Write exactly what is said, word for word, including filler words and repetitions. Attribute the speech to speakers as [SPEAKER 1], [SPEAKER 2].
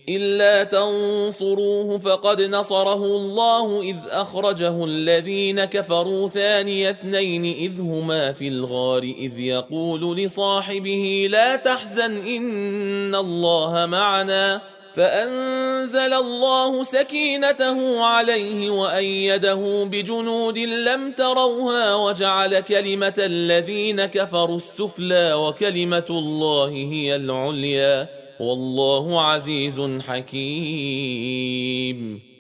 [SPEAKER 1] إلا تنصروه فقد نصره الله إذ أخرجه الذين كفروا ثاني اثنين إذ هما في الغار إذ يقول لصاحبه لا تحزن إن الله معنا فأنزل الله سكينته عليه وأيده بجنود لم تروها وجعل كلمة الذين كفروا السفلى وكلمة الله هي العليا والله عزيز حكيم.